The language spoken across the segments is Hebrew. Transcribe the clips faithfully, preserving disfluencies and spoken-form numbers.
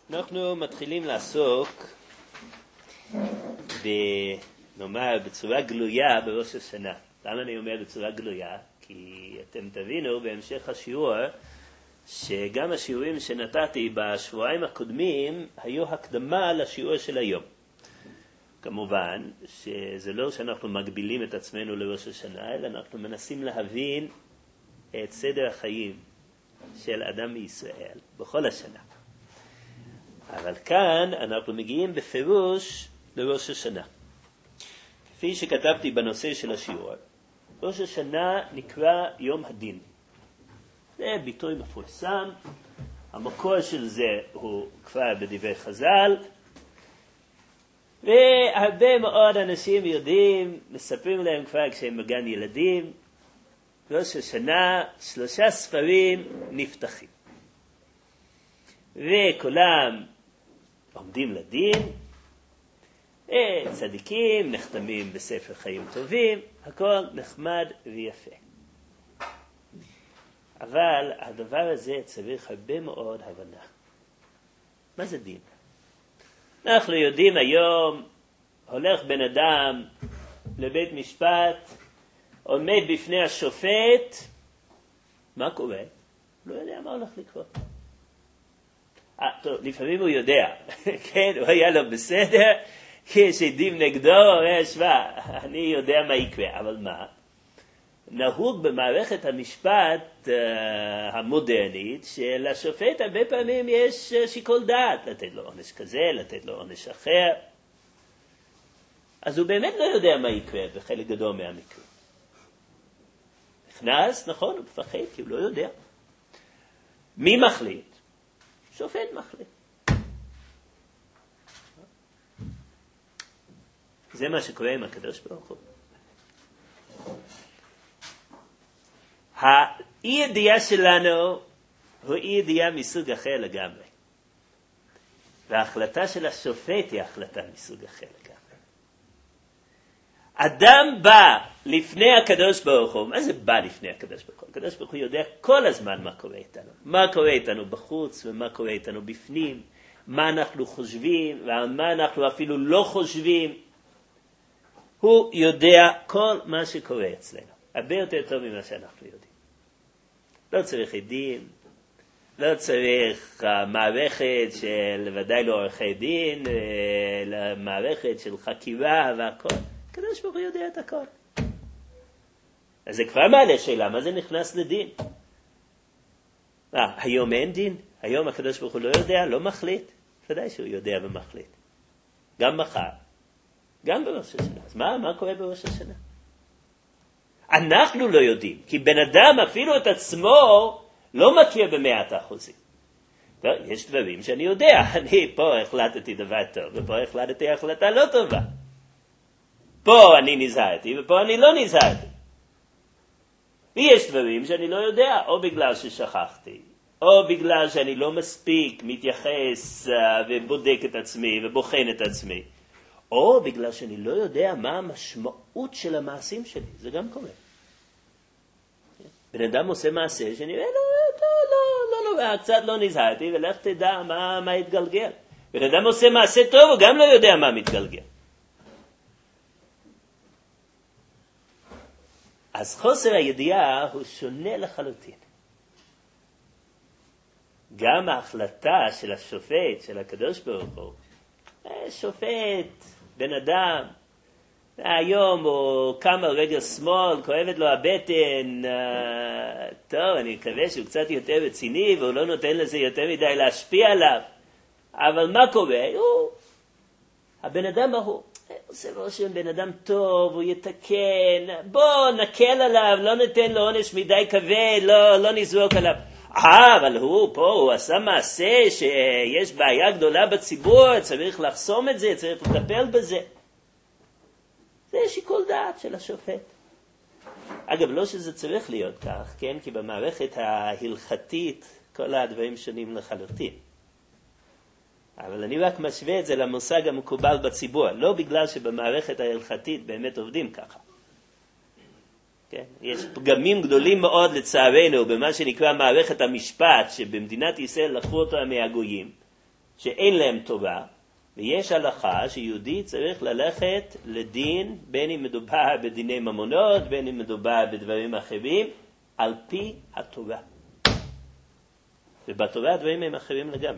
אנחנו מתחילים לעסוק, נאמר, בצורה גלויה בראש השנה. למה אני אומר בצורה גלויה? כי אתם תבינו בהמשך השיעור, שגם השיעורים שנתתי בשבועיים הקודמים היו הקדמה לשיעור של היום. כמובן שזה לא שאנחנו מגבילים את עצמנו לראש השנה, אלא אנחנו מנסים להבין את סדר החיים של אדם בישראל בכל השנה. אבל כאן אנחנו מגיעים בפירוש לראש השנה. כפי שכתבתי בנושא של השיעור, ראש השנה נקרא יום הדין. זה ביטוי מפורסם, המקור של זה הוא כבר בדברי חז"ל, והרבה מאוד אנשים יודעים, מספרים להם כבר כשהם בגן ילדים, ראש השנה שלושה ספרים נפתחים. וכולם עומדים לדין, צדיקים נחתמים בספר חיים טובים, הכל נחמד ויפה. אבל הדבר הזה צריך הרבה מאוד הבנה. מה זה דין? אנחנו יודעים היום, הולך בן אדם לבית משפט, עומד בפני השופט, מה קורה? לא יודע מה הולך לקרות. אה, טוב, לפעמים הוא יודע, כן, הוא היה לו בסדר, כשעדים נגדו, הוא אומר, שווה, אני יודע מה יקרה, אבל מה? נהוג במערכת המשפט uh, המודרנית, שלשופט הרבה פעמים יש uh, שיקול דעת, לתת לו עונש כזה, לתת לו עונש אחר, אז הוא באמת לא יודע מה יקרה בחלק גדול מהמקרים. נכנס, נכון, הוא מפחד, כי הוא לא יודע. מי מחליט? שופט מחליט. זה מה שקורה עם הקדוש ברוך הוא. האי ידיעה שלנו הוא אי ידיעה מסוג אחר לגמרי. וההחלטה של השופט היא החלטה מסוג אחר לגמרי. אדם בא לפני הקדוש ברוך הוא. מה זה בא לפני הקדוש ברוך הוא? הקדוש ברוך הוא יודע כל הזמן מה קורה איתנו. מה קורה איתנו בחוץ ומה קורה איתנו בפנים. מה אנחנו חושבים ומה אנחנו אפילו לא חושבים. הוא יודע כל מה שקורה אצלנו. הרבה יותר טוב ממה שאנחנו יודעים. לא צריך עדים, לא צריך uh, מערכת של ודאי לא עורכי דין, אלא מערכת של חקירה והכל. הקדוש ברוך הוא יודע את הכל. אז זה כבר מעלה שאלה, מה זה נכנס לדין? אה, היום אין דין? היום הקדוש ברוך הוא לא יודע, לא מחליט? ודאי שהוא יודע ומחליט. גם מחר, גם בראש השנה. אז מה, מה קורה בראש השנה? אנחנו לא יודעים, כי בן אדם אפילו את עצמו לא מכיר במאת האחוזים. לא, יש דברים שאני יודע, אני פה החלטתי דבר טוב, ופה החלטתי החלטה לא טובה. פה אני נזהרתי, ופה אני לא נזהרתי. ויש דברים שאני לא יודע, או בגלל ששכחתי, או בגלל שאני לא מספיק מתייחס ובודק את עצמי ובוחן את עצמי. או בגלל שאני לא יודע מה המשמעות של המעשים שלי. זה גם קורה. בן אדם עושה מעשה שנראה, לא, לא, לא, לא, קצת לא נזהרתי, ולך תדע מה, מה יתגלגל. בן אדם עושה מעשה טוב, הוא גם לא יודע מה מתגלגל. אז חוסר הידיעה הוא שונה לחלוטין. גם ההחלטה של השופט, של הקדוש ברוך הוא, שופט, בן אדם, היום הוא קם על רגל שמאל, כואבת לו הבטן, טוב, אני מקווה שהוא קצת יותר רציני, והוא לא נותן לזה יותר מדי להשפיע עליו. אבל מה קורה? הוא, הבן אדם ההוא, עושה רושם בן אדם טוב, הוא יתקן, בוא נקל עליו, לא ניתן לו עונש מדי כבד, לא, לא נזרוק עליו. אה, אבל הוא פה, הוא עשה מעשה שיש בעיה גדולה בציבור, צריך לחסום את זה, צריך לטפל בזה. זה שיקול דעת של השופט. אגב, לא שזה צריך להיות כך, כן? כי במערכת ההלכתית כל הדברים שונים לחלוטין. אבל אני רק משווה את זה למושג המקובל בציבור, לא בגלל שבמערכת ההלכתית באמת עובדים ככה. כן? יש פגמים גדולים מאוד לצערנו במה שנקרא מערכת המשפט, שבמדינת ישראל לקחו אותו מהגויים, שאין להם תורה, ויש הלכה שיהודי צריך ללכת לדין, בין אם מדובר בדיני ממונות, בין אם מדובר בדברים אחרים, על פי התורה. ובתורה הדברים הם אחרים לגמרי.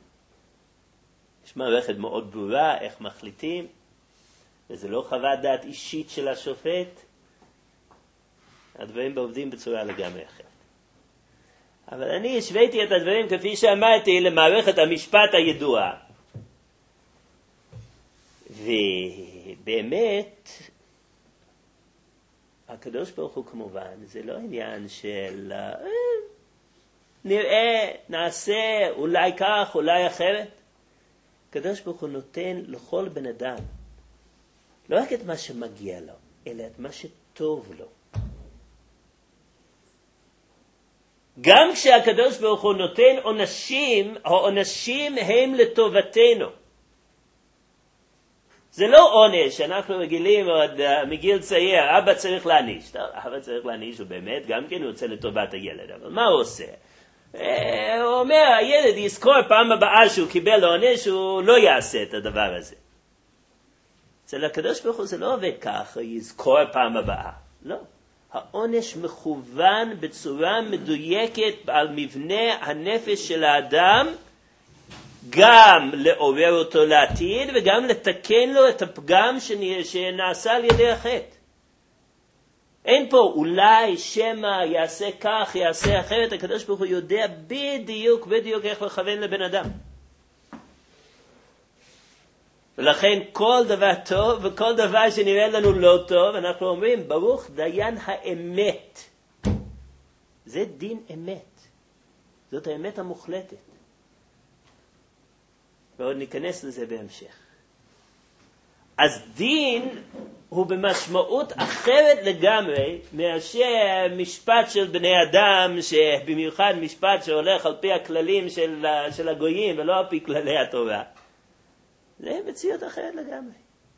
יש מערכת מאוד ברורה איך מחליטים, וזה לא חוות דעת אישית של השופט, הדברים עובדים בצורה לגמרי אחרת. אבל אני השוויתי את הדברים, כפי שאמרתי, למערכת המשפט הידועה. ובאמת, הקדוש ברוך הוא כמובן, זה לא עניין של אה, נראה, נעשה, אולי כך, אולי אחרת. הקדוש ברוך הוא נותן לכל בן אדם, לא רק את מה שמגיע לו, אלא את מה שטוב לו. גם כשהקדוש ברוך הוא נותן עונשים, העונשים הם לטובתנו. זה לא עונש, אנחנו רגילים עוד uh, מגיל צעיר, אבא צריך להעניש. טוב, אבא צריך להעניש, הוא באמת גם כן רוצה לטובת הילד, אבל מה הוא עושה? אה, הוא אומר, הילד יזכור פעם הבאה שהוא קיבל עונש, הוא לא יעשה את הדבר הזה. אצל הקדוש ברוך הוא זה לא עובד כך, יזכור פעם הבאה. לא. העונש מכוון בצורה מדויקת על מבנה הנפש של האדם, גם לעורר אותו לעתיד וגם לתקן לו את הפגם שנעשה על ידי החטא. אין פה אולי שמה יעשה כך, יעשה אחרת. הקדוש ברוך הוא יודע בדיוק, בדיוק איך לכוון לבן אדם. ולכן כל דבר טוב וכל דבר שנראה לנו לא טוב, אנחנו אומרים, ברוך דיין האמת. זה דין אמת. זאת האמת המוחלטת. ועוד ניכנס לזה בהמשך. אז דין הוא במשמעות אחרת לגמרי מאשר משפט של בני אדם, שבמיוחד משפט שהולך על פי הכללים של, של הגויים ולא על פי כללי התורה. זה מציאות אחרת לגמרי.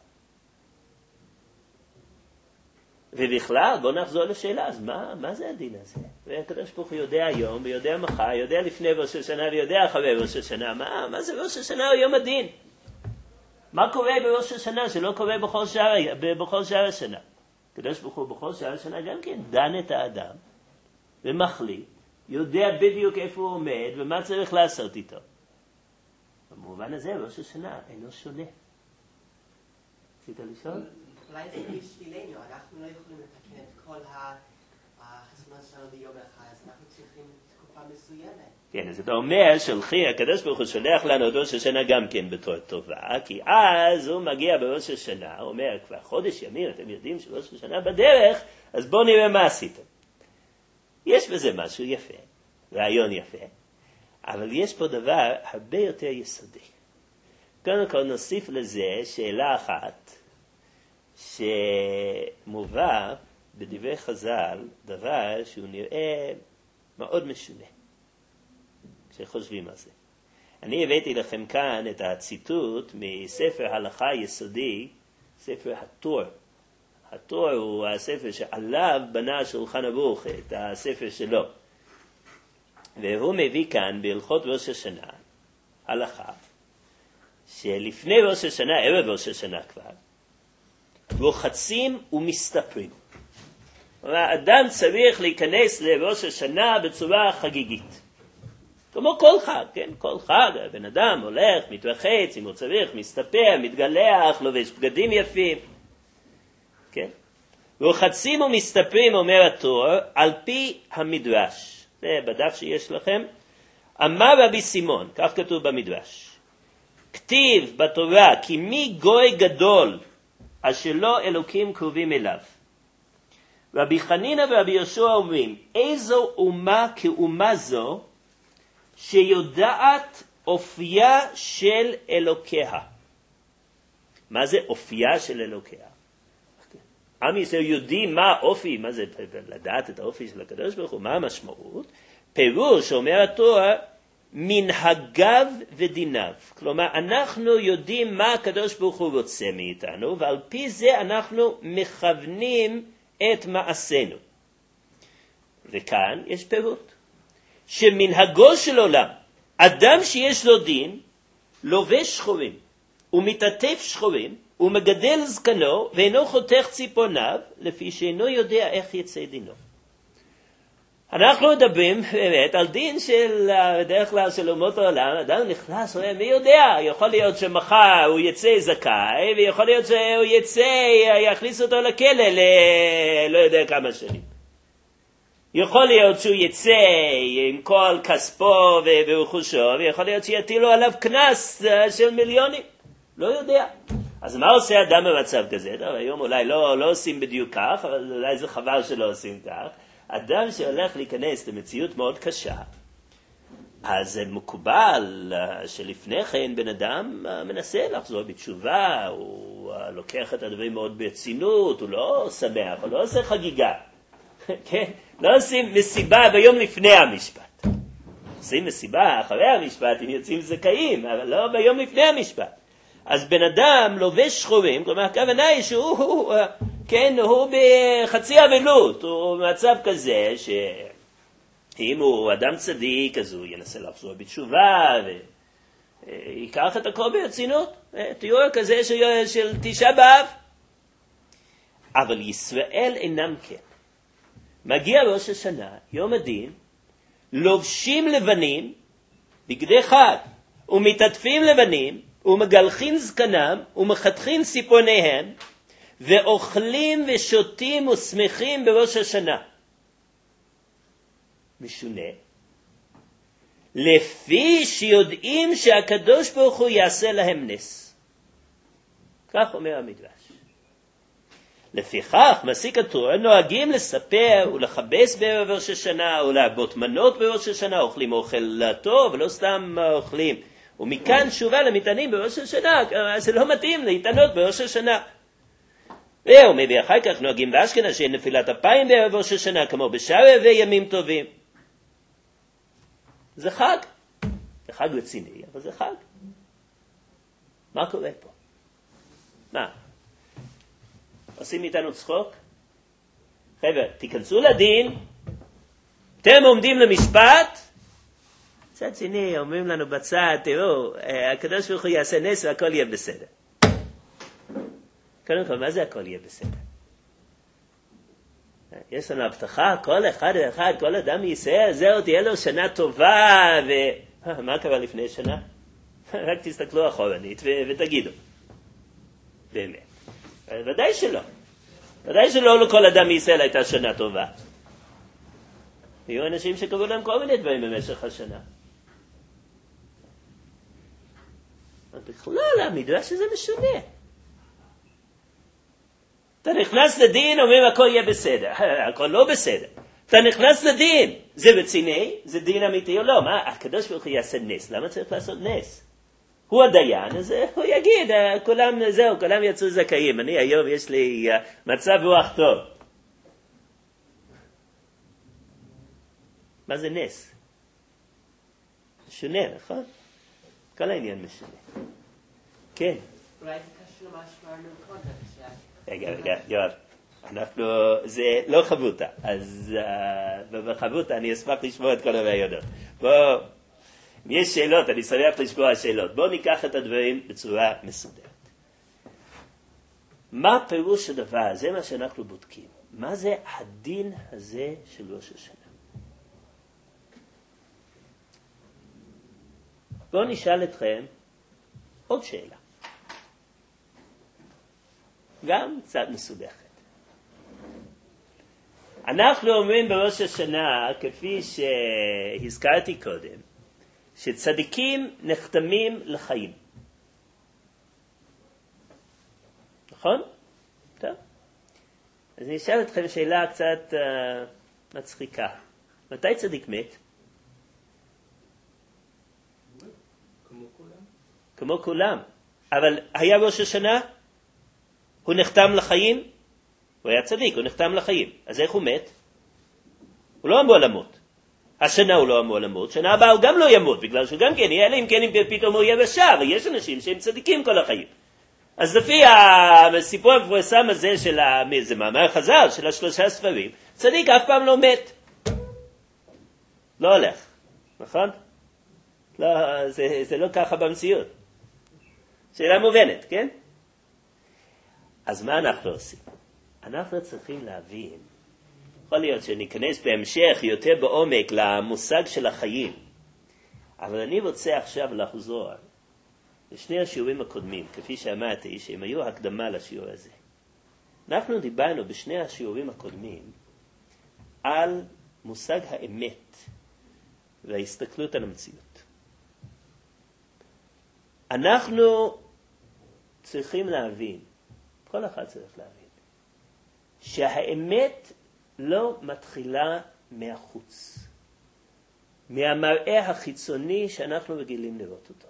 ובכלל, בואו נחזור לשאלה, אז מה, מה זה הדין הזה? והקדוש ברוך הוא יודע היום, ויודע מחר, יודע לפני ראש השנה, ויודע אחרי ראש השנה. מה, מה זה ראש השנה או יום הדין? מה קורה בראש השנה שלא קורה בכל שאר, בכל שאר השנה? הקדוש ברוך הוא בכל שאר השנה גם כן דן את האדם, ומחליט, יודע בדיוק איפה הוא עומד, ומה צריך לעשות איתו. במובן הזה, ראש השנה אינו שונה. רצית לשאול? אולי זה בשבילנו, אנחנו לא יכולים לתקן את כל החסרונות שלנו ביום אחד, אז אנחנו צריכים תקופה מסוימת. כן, אז אתה אומר, שלחי, הקדוש ברוך הוא שולח לנו את ראש השנה גם כן בתור טובה, כי אז הוא מגיע בראש השנה, הוא אומר, כבר חודש ימים, אתם יודעים שראש השנה בדרך, אז בואו נראה מה עשיתם. יש בזה משהו יפה, רעיון יפה, אבל יש פה דבר הרבה יותר יסודי. קודם כל נוסיף לזה שאלה אחת, שמובא בדברי חז"ל דבר שהוא נראה מאוד משונה, כשחושבים על זה. אני הבאתי לכם כאן את הציטוט מספר הלכה יסודי, ספר התור. התור הוא הספר שעליו בנה שולחן ערוך, את הספר שלו. והוא מביא כאן בהלכות ראש השנה, הלכה, שלפני ראש השנה, ערב ראש השנה כבר, רוחצים ומסתפרים. האדם צריך להיכנס לראש השנה בצורה חגיגית. כמו כל חג, כן? כל חג, הבן אדם הולך, מתרחץ, אם הוא צריך, מסתפר, מתגלח, לובש בגדים יפים. כן? רוחצים ומסתפרים, אומר התור, על פי המדרש. זה בדף שיש לכם. אמר רבי סימון, כך כתוב במדרש. כתיב בתורה, כי מי גוי גדול, אשר לא אלוקים קרובים אליו. רבי חנינא ורבי יהושע אומרים, איזו אומה כאומה זו, שיודעת אופייה של אלוקיה. מה זה אופייה של אלוקיה? עם ישראל יודעים מה האופי, מה זה לדעת את האופי של הקדוש ברוך הוא, מה המשמעות? פירוש, אומר התורה, מנהגיו ודיניו. כלומר, אנחנו יודעים מה הקדוש ברוך הוא רוצה מאיתנו, ועל פי זה אנחנו מכוונים את מעשינו. וכאן יש פירוט. שמנהגו של עולם, אדם שיש לו דין, לובש שחורים, ומתעטף שחורים, ומגדל זקנו, ואינו חותך ציפורניו, לפי שאינו יודע איך יצא דינו. אנחנו מדברים באמת על דין של, בדרך כלל של אומות העולם, אדם נכנס, מי יודע, יכול להיות שמחר הוא יצא זכאי, ויכול להיות שהוא יצא, יכניס אותו לכלא, ל... לא יודע כמה שנים. יכול להיות שהוא יצא עם כל כספו ורכושו, ויכול להיות שיטילו עליו קנס של מיליונים. לא יודע. אז מה עושה אדם במצב כזה? טוב, היום אולי לא, לא עושים בדיוק כך, אבל אולי זה חבל שלא עושים כך. אדם שהולך להיכנס למציאות מאוד קשה, אז זה מקובל שלפני כן בן אדם מנסה לחזור בתשובה, הוא לוקח את הדברים מאוד ברצינות, הוא לא שמח, הוא לא עושה חגיגה. כן? לא עושים מסיבה ביום לפני המשפט. עושים מסיבה אחרי המשפט, אם יוצאים זכאים, אבל לא ביום לפני המשפט. אז בן אדם לובש שחורים, כלומר, הכוונה היא שהוא, הוא, כן, הוא בחצי אבלות, הוא במצב כזה שאם הוא אדם צדיק, אז הוא ינסה לחזור בתשובה, ויקח את הכל ברצינות, תיאור כזה של, של תשעה באב. אבל ישראל אינם כן. מגיע ראש השנה, יום הדין, לובשים לבנים, בגדי חג, ומתעטפים לבנים, ומגלחים זקנם, ומחתכים ציפורניהם, ואוכלים ושותים ושמחים בראש השנה. משונה. לפי שיודעים שהקדוש ברוך הוא יעשה להם נס. כך אומר המדרש. לפיכך, מסיק התורה, נוהגים לספר ולחבס בערב ראש השנה, או להרבות מנות בראש השנה, אוכלים אוכל טוב, ולא סתם אוכלים. ומכאן שובה למטענים בראש השנה, זה לא מתאים להתענות בראש השנה. והוא מביא אחר כך נוהגים באשכנז שאין נפילת אפיים בערב ראש השנה, כמו בשאר ערבי ימים טובים. זה חג. זה חג רציני, אבל זה חג. מה קורה פה? מה? עושים איתנו צחוק? חבר'ה, תיכנסו לדין, אתם עומדים למשפט, צד שני, אומרים לנו בצד, תראו, הקדוש ברוך הוא יעשה נס והכל יהיה בסדר. קודם כל, מה זה הכל יהיה בסדר? יש לנו הבטחה, כל אחד ואחד, כל אדם יישא, זהו, תהיה לו שנה טובה, ו... מה קרה לפני שנה? רק תסתכלו אחורנית ו... ותגידו. באמת. ודאי שלא. ודאי שלא לכל אדם מישראל הייתה שנה טובה. היו אנשים שקראו להם כל מיני דברים במשך השנה. בכלל, המדרש הזה משונה. אתה נכנס לדין, אומרים הכל יהיה בסדר. הכל לא בסדר. אתה נכנס לדין, זה רציני, זה דין אמיתי או לא. מה, הקדוש ברוך הוא יעשה נס. למה צריך לעשות נס? הוא הדיין, אז הוא יגיד, כולם, זהו, כולם יצאו זכאים. אני היום יש לי מצב רוח טוב. מה זה נס? משונה, נכון? כל העניין משונה. כן. אולי זה קשור למה שאמרנו קודם. רגע, רגע, יואב. אנחנו, זה לא חבותה. אז בחבותה אני אשמח לשמוע את כל הרעיונות. בואו. אם יש שאלות, אני שמח לשמוע שאלות. בואו ניקח את הדברים בצורה מסודרת. מה פירוש הדבר? זה מה שאנחנו בודקים. מה זה הדין הזה של ראש השנה? בואו נשאל אתכם עוד שאלה. גם קצת מסובכת. אנחנו אומרים בראש השנה, כפי שהזכרתי קודם, שצדיקים נחתמים לחיים. נכון? טוב. אז אני אשאל אתכם שאלה קצת uh, מצחיקה. מתי צדיק מת? כמו כולם. כמו כולם. אבל היה ראש השנה? הוא נחתם לחיים? הוא היה צדיק, הוא נחתם לחיים. אז איך הוא מת? הוא לא אמור למות. השנה הוא לא אמור למות, שנה הבאה הוא גם לא ימות, בגלל שהוא גם כן יהיה, אלא אם כן פתאום הוא יהיה בשער, ויש אנשים שהם צדיקים כל החיים. אז לפי הסיפור המפורסם הזה של זה מאמר חז"ל, של השלושה ספרים, צדיק אף פעם לא מת. לא הולך, נכון? לא, זה, זה לא ככה במציאות. שאלה מובנת, כן? אז מה אנחנו עושים? אנחנו צריכים להבין, יכול להיות שניכנס בהמשך יותר בעומק למושג של החיים, אבל אני רוצה עכשיו לחזור לשני השיעורים הקודמים, כפי שאמרתי, שהם היו הקדמה לשיעור הזה. אנחנו דיברנו בשני השיעורים הקודמים על מושג האמת וההסתכלות על המציאות. אנחנו צריכים להבין, כל אחד צריך להבין, שהאמת לא מתחילה מהחוץ, מהמראה החיצוני שאנחנו רגילים לראות אותו.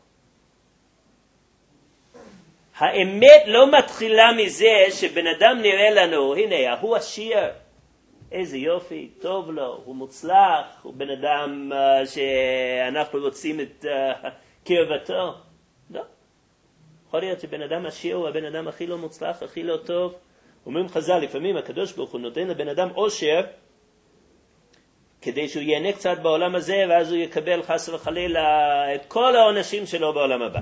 האמת לא מתחילה מזה שבן אדם נראה לנו, הנה, הוא עשיר, איזה יופי, טוב לו, הוא מוצלח, הוא בן אדם uh, שאנחנו רוצים את uh, קרבתו. לא. יכול להיות שבן אדם עשיר הוא הבן אדם הכי לא מוצלח, הכי לא טוב. אומרים חז"ל, לפעמים הקדוש ברוך הוא נותן לבן אדם עושר, כדי שהוא ייהנה קצת בעולם הזה, ואז הוא יקבל חס וחלילה את כל העונשים שלו בעולם הבא.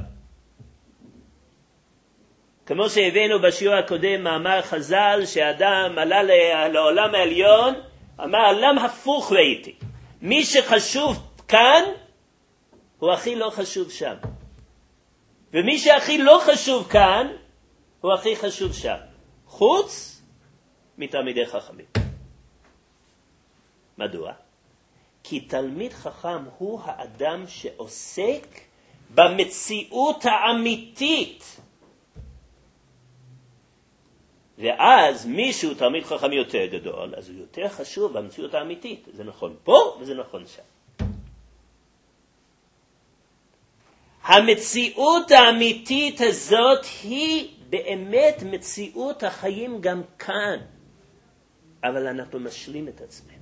כמו שהבאנו בשיעור הקודם, מאמר חז"ל, שאדם עלה לעולם העליון, אמר, עולם הפוך ראיתי. מי שחשוב כאן, הוא הכי לא חשוב שם. ומי שהכי לא חשוב כאן, הוא הכי חשוב שם. חוץ מתלמידי חכמים. מדוע? כי תלמיד חכם הוא האדם שעוסק במציאות האמיתית. ואז מישהו תלמיד חכם יותר גדול, אז הוא יותר חשוב במציאות האמיתית. זה נכון פה וזה נכון שם. המציאות האמיתית הזאת היא באמת מציאות החיים גם כאן. אבל אנחנו משלים את עצמנו.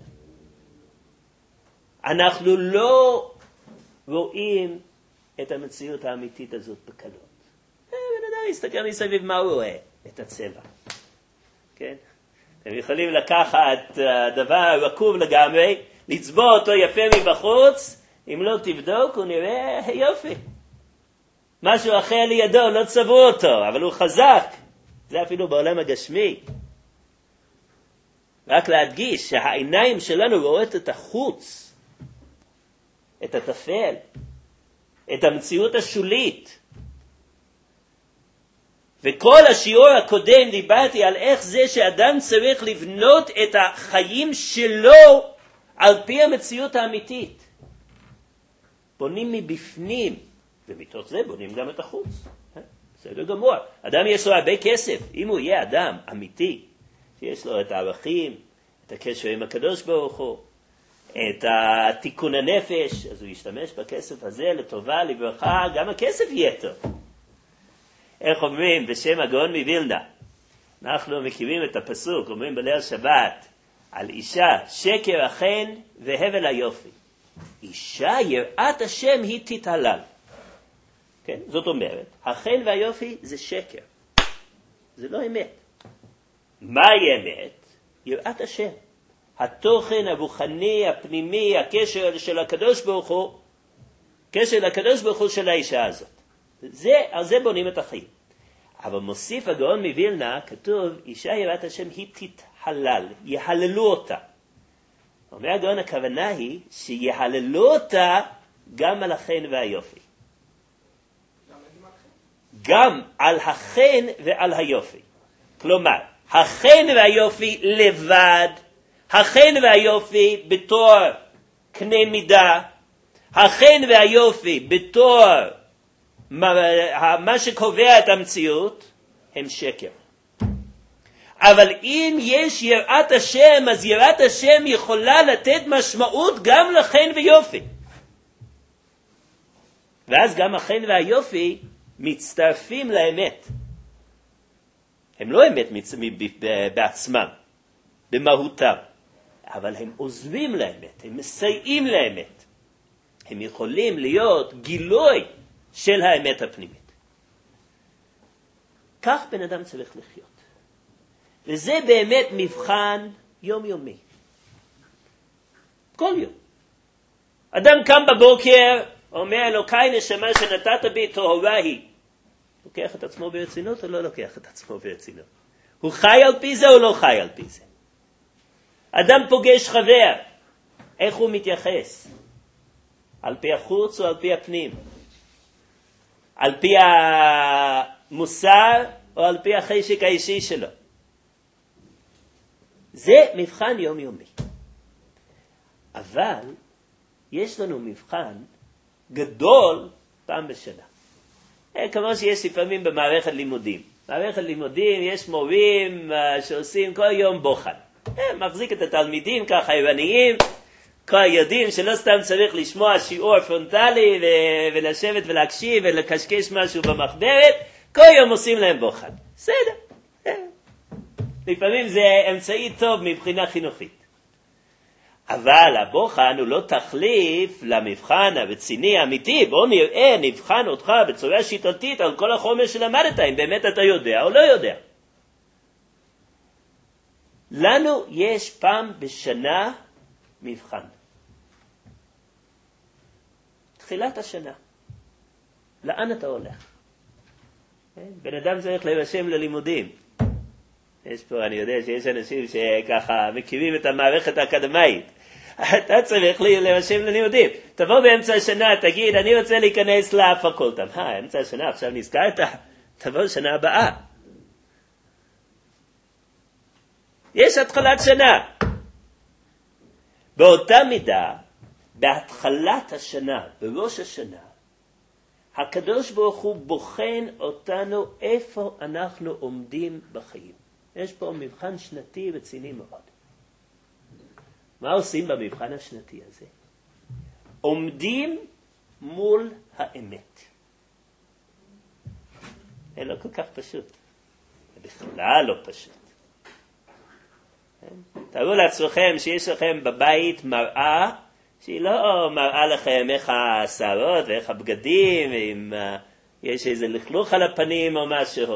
אנחנו לא רואים את המציאות האמיתית הזאת בקלות. בן אדם יסתכל מסביב, מה הוא רואה? את הצבע. כן? אתם יכולים לקחת דבר רקוב לגמרי, לצבוע אותו יפה מבחוץ, אם לא תבדוק הוא נראה יופי. משהו אחר לידו, לא צבעו אותו, אבל הוא חזק. זה אפילו בעולם הגשמי. רק להדגיש שהעיניים שלנו רואות את החוץ, את התפל, את המציאות השולית. וכל השיעור הקודם דיברתי על איך זה שאדם צריך לבנות את החיים שלו על פי המציאות האמיתית. בונים מבפנים, ומתוך זה בונים גם את החוץ. בסדר גמור. אדם יש לו הרבה כסף, אם הוא יהיה אדם אמיתי, שיש לו את הערכים, את הקשר עם הקדוש ברוך הוא, את התיקון הנפש, אז הוא ישתמש בכסף הזה לטובה, לברכה, גם הכסף יהיה טוב. איך אומרים בשם הגאון מווילנה? אנחנו מכירים את הפסוק, אומרים בליל שבת, על אישה, שקר החן והבל היופי. אישה יראת השם היא תתהלל. כן? זאת אומרת, החן והיופי זה שקר. זה לא אמת. מהי אמת? יראת השם. התוכן הרוחני, הפנימי, הקשר של הקדוש ברוך הוא, קשר לקדוש ברוך הוא של האישה הזאת. זה, על זה בונים את החיים. אבל מוסיף הגאון מווילנה, כתוב, אישה יראת השם היא תתהלל, יהללו אותה. אומר הגאון, הכוונה היא שיהללו אותה גם על החן והיופי. גם על החן ועל היופי. כלומר, החן והיופי לבד, החן והיופי בתור קנה מידה, החן והיופי בתור מה, מה שקובע את המציאות, הם שקר. אבל אם יש יראת השם, אז יראת השם יכולה לתת משמעות גם לחן ויופי. ואז גם החן והיופי מצטרפים לאמת. הם לא אמת בעצמם, במהותם, אבל הם עוזבים לאמת, הם מסייעים לאמת. הם יכולים להיות גילוי של האמת הפנימית. כך בן אדם צריך לחיות. וזה באמת מבחן יומיומי. כל יום. אדם קם בבוקר, אומר, אלוקיי נשמה שנתת בי טהורה היא. לוקח את עצמו ברצינות או לא לוקח את עצמו ברצינות? הוא חי על פי זה או לא חי על פי זה? אדם פוגש חבר, איך הוא מתייחס? על פי החוץ או על פי הפנים? על פי המוסר או על פי החשק האישי שלו? זה מבחן יומיומי. אבל יש לנו מבחן גדול פעם בשנה. כמו שיש לפעמים במערכת לימודים. במערכת לימודים יש מורים שעושים כל יום בוחן. מחזיק את התלמידים ככה עירניים, כל יודעים שלא סתם צריך לשמוע שיעור פרונטלי ו- ולשבת ולהקשיב ולקשקש משהו במחברת, כל יום עושים להם בוחן. בסדר. לפעמים זה אמצעי טוב מבחינה חינוכית. אבל הבוחן הוא לא תחליף למבחן הרציני האמיתי. בוא נראה, נבחן אותך בצורה שיטתית על כל החומר שלמדת, אם באמת אתה יודע או לא יודע. לנו יש פעם בשנה מבחן. תחילת השנה. לאן אתה הולך? בן אדם צריך להירשם ללימודים. יש פה, אני יודע שיש אנשים שככה מכירים את המערכת האקדמית. אתה צריך להירשם ללימודים. תבוא באמצע השנה, תגיד, אני רוצה להיכנס לפקולטה. מה, אמצע השנה, עכשיו נזכרת? תבוא שנה הבאה. יש התחלת שנה. באותה מידה, בהתחלת השנה, בראש השנה, הקדוש ברוך הוא בוחן אותנו איפה אנחנו עומדים בחיים. יש פה מבחן שנתי רציני מאוד. מה עושים במבחן השנתי הזה? עומדים מול האמת. זה לא כל כך פשוט. זה בכלל לא פשוט. תראו לעצמכם שיש לכם בבית מראה, שהיא לא מראה לכם איך השערות ואיך הבגדים, אם יש איזה לכלוך על הפנים או משהו.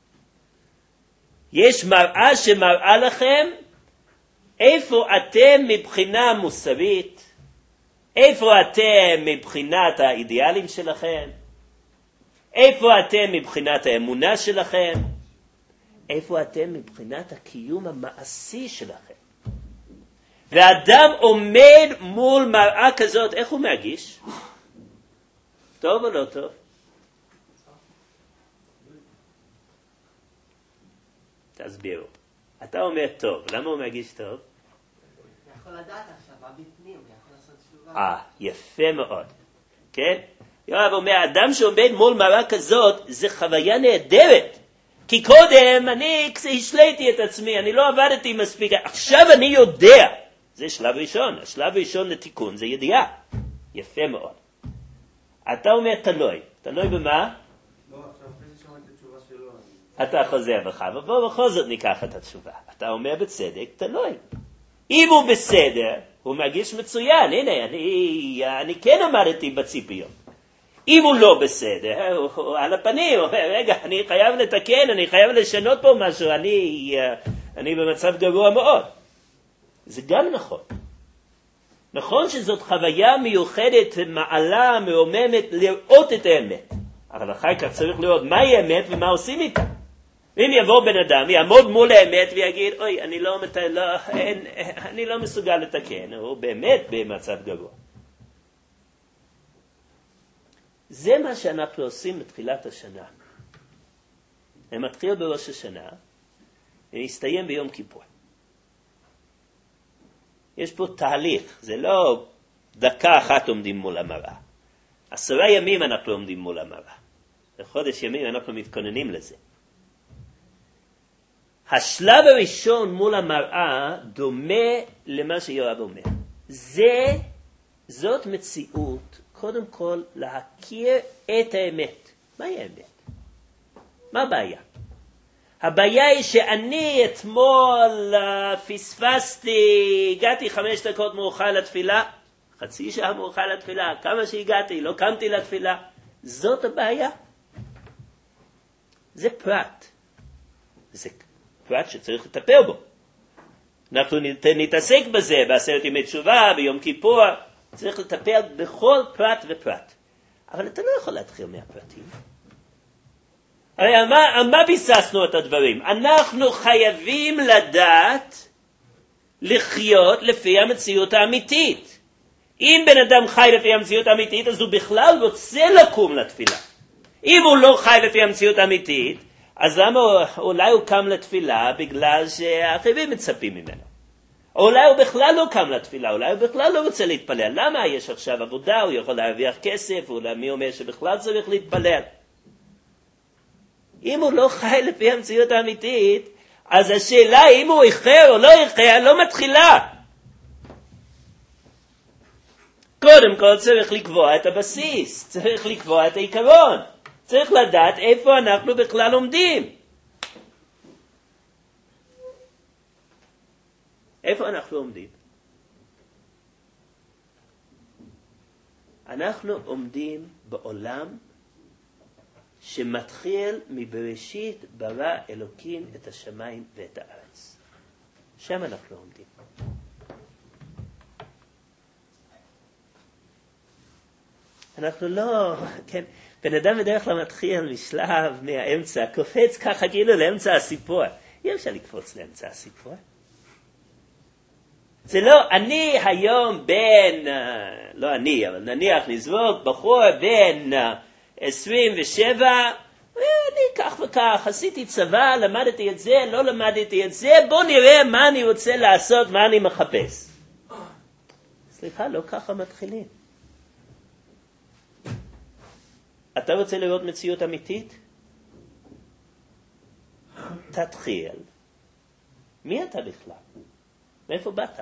יש מראה שמראה לכם איפה אתם מבחינה מוסרית, איפה אתם מבחינת האידיאלים שלכם, איפה אתם מבחינת האמונה שלכם, איפה אתם מבחינת הקיום המעשי שלכם. ואדם עומד מול מראה כזאת, איך הוא מרגיש? טוב או לא טוב? תסבירו. אתה אומר טוב, למה הוא מרגיש טוב? הוא יכול לדעת עכשיו, מה בפנים, הוא יכול לעשות תשובה. אה, יפה מאוד. כן? יואב אומר, אדם שעומד מול מראה כזאת, זה חוויה נהדרת. כי קודם אני השליתי את עצמי, אני לא עבדתי מספיק, עכשיו אני יודע. זה שלב ראשון, השלב ראשון לתיקון, זה ידיעה. יפה מאוד. אתה אומר תלוי, תלוי במה? לא, עכשיו אחרי ששמעתי את התשובה שלו. אתה חוזר בך, ובוא בכל זאת ניקח את התשובה. אתה אומר בצדק, תלוי. אם הוא בסדר, הוא מרגיש מצוין, הנה, אני, אני כן עמדתי בציפיות. אם הוא לא בסדר, הוא, הוא על הפנים, הוא אומר, רגע, אני חייב לתקן, אני חייב לשנות פה משהו, אני, אני במצב גרוע מאוד. זה גם נכון. נכון שזאת חוויה מיוחדת, מעלה, מעוממת, לראות את האמת. אבל אחר כך צריך לראות מהי האמת ומה עושים איתה. אם יבוא בן אדם, יעמוד מול האמת ויגיד, אוי, אני לא, לא, אין, אני לא מסוגל לתקן, הוא באמת במצב גרוע. זה מה שאנחנו עושים בתחילת השנה. זה מתחיל בראש השנה, ומסתיים ביום כיפור. יש פה תהליך, זה לא דקה אחת עומדים מול המראה. עשרה ימים אנחנו עומדים מול המראה. בחודש ימים אנחנו מתכוננים לזה. השלב הראשון מול המראה דומה למה שיואב אומר. זה, זאת מציאות, קודם כל להכיר את האמת. מהי האמת? מה הבעיה? הבעיה היא שאני אתמול פספסתי, הגעתי חמש דקות מאוחר לתפילה, חצי שעה מאוחר לתפילה, כמה שהגעתי, לא קמתי לתפילה. זאת הבעיה. זה פרט. זה פרט שצריך לטפל בו. אנחנו נתעסק בזה בעשרת ימי תשובה, ביום כיפור. צריך לטפל בכל פרט ופרט. אבל אתה לא יכול להתחיל מהפרטים. הרי על מה, על מה ביססנו את הדברים? אנחנו חייבים לדעת לחיות לפי המציאות האמיתית. אם בן אדם חי לפי המציאות האמיתית, אז הוא בכלל רוצה לקום לתפילה. אם הוא לא חי לפי המציאות האמיתית, אז למה אולי הוא קם לתפילה בגלל שהאחרים מצפים ממנו? או אולי הוא בכלל לא קם לתפילה, אולי הוא בכלל לא רוצה להתפלל. למה? יש עכשיו עבודה, הוא יכול להרוויח כסף, אולי מי אומר שבכלל צריך להתפלל. אם הוא לא חי לפי המציאות האמיתית, אז השאלה אם הוא איחר או לא איחר לא מתחילה. קודם כל צריך לקבוע את הבסיס, צריך לקבוע את העיקרון, צריך לדעת איפה אנחנו בכלל עומדים. איפה אנחנו עומדים? אנחנו עומדים בעולם שמתחיל מבראשית ברא אלוקים את השמיים ואת הארץ. שם אנחנו עומדים. אנחנו לא, כן, בן אדם בדרך כלל מתחיל משלב מהאמצע, קופץ ככה כאילו לאמצע הסיפור. אי אפשר לקפוץ לאמצע הסיפור. זה לא, אני היום בין, לא אני, אבל נניח נזרוק בחור בין עשרים ושבע, אני כך וכך, עשיתי צבא, למדתי את זה, לא למדתי את זה, בוא נראה מה אני רוצה לעשות, מה אני מחפש. סליחה, לא ככה מתחילים. אתה רוצה לראות מציאות אמיתית? תתחיל. מי אתה בכלל? מאיפה באת?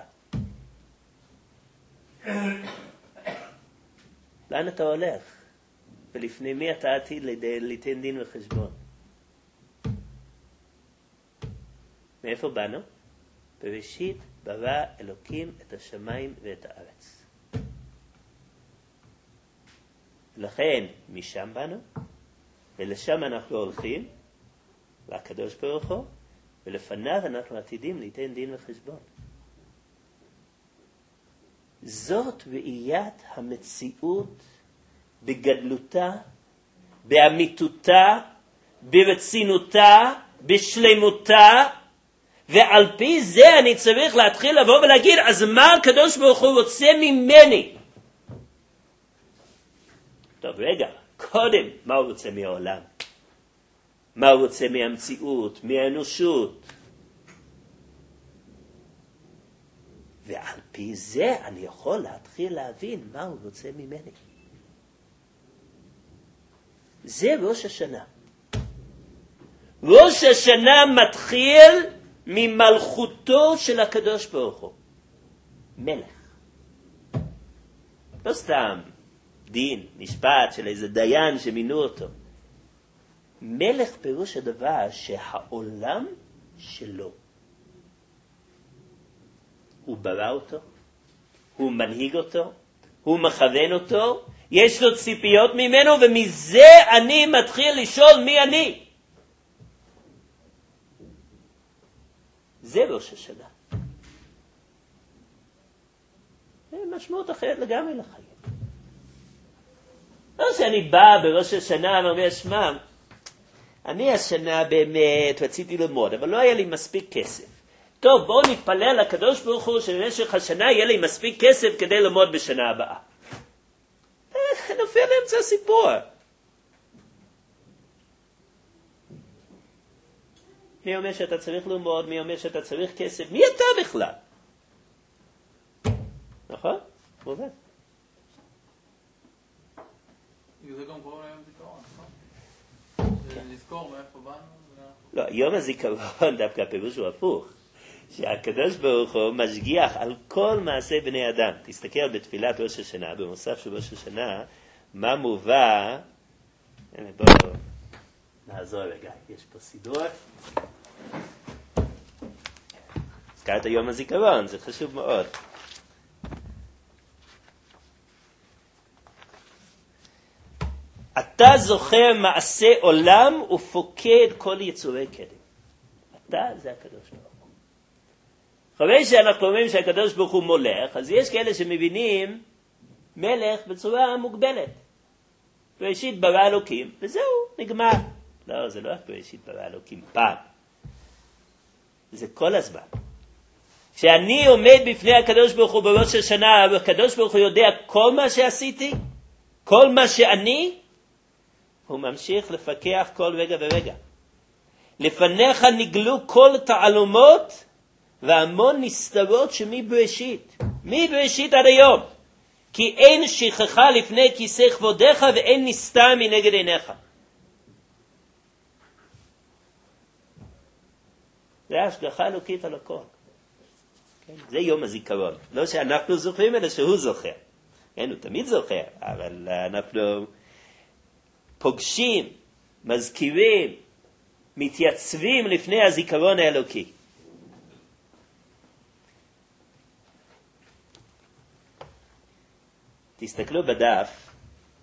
לאן אתה הולך? ולפני מי אתה עתיד ליתן דין וחשבון? מאיפה באנו? בראשית ברא אלוקים את השמיים ואת הארץ. לכן משם באנו, ולשם אנחנו הולכים, והקדוש ברוך הוא, ולפניו אנחנו עתידים ליתן דין וחשבון. זאת ראיית המציאות בגדלותה, באמיתותה, ברצינותה, בשלמותה, ועל פי זה אני צריך להתחיל לבוא ולהגיד, אז מה הקדוש ברוך הוא רוצה ממני? טוב, רגע, קודם, מה הוא רוצה מהעולם? מה הוא רוצה מהמציאות, מהאנושות? ועל פי זה אני יכול להתחיל להבין מה הוא רוצה ממני. זה ראש השנה. ראש השנה מתחיל ממלכותו של הקדוש ברוך הוא. מלך. לא סתם דין, משפט של איזה דיין שמינו אותו. מלך פירוש הדבר שהעולם שלו. הוא ברא אותו, הוא מנהיג אותו, הוא מכוון אותו, יש לו ציפיות ממנו, ומזה אני מתחיל לשאול מי אני. זה ראש השנה. זה משמעות אחרת לגמרי לחיים. לא שאני בא בראש השנה ואומר, שמע, אני השנה באמת רציתי ללמוד, אבל לא היה לי מספיק כסף. טוב, בואו נתפלל לקדוש ברוך הוא שבמשך השנה יהיה לי מספיק כסף כדי ללמוד בשנה הבאה. נופל לאמצע הסיפור. מי אומר שאתה צריך ללמוד? מי אומר שאתה צריך כסף? מי אתה בכלל? נכון? מובן. זה גם קוראים להם זיכרון, נכון? לזכור מאיפה באנו? לא, יום הזיכרון דווקא הפירוש הוא הפוך. שהקדוש ברוך הוא משגיח על כל מעשה בני אדם. תסתכל בתפילת ראש השנה, במוסף של ראש השנה, מה מובא, בואו נעזור רגע, יש פה סידור. הזכרת יום הזיכרון, זה חשוב מאוד. אתה זוכר מעשה עולם ופוקד כל יצורי קדם. אתה זה הקדוש ברוך הוא. אחרי שאנחנו אומרים שהקדוש ברוך הוא מולך, אז יש כאלה שמבינים מלך בצורה מוגבלת. ראשית ברא אלוקים, וזהו, נגמר. לא, זה לא רק בראשית ברא אלוקים פעם. זה כל הזמן. כשאני עומד בפני הקדוש ברוך הוא בראש השנה, הקדוש ברוך הוא יודע כל מה שעשיתי, כל מה שאני, הוא ממשיך לפקח כל רגע ורגע. לפניך נגלו כל תעלומות והמון נסתרות שמבראשית. מבראשית עד היום. כי אין שכחה לפני כיסא כבודך ואין נסתר מנגד עיניך. זה ההשגחה אלוקית על הכל. כן? זה יום הזיכרון. לא שאנחנו זוכרים, אלא שהוא זוכר. כן, הוא תמיד זוכר, אבל אנחנו פוגשים, מזכירים, מתייצבים לפני הזיכרון האלוקי. תסתכלו בדף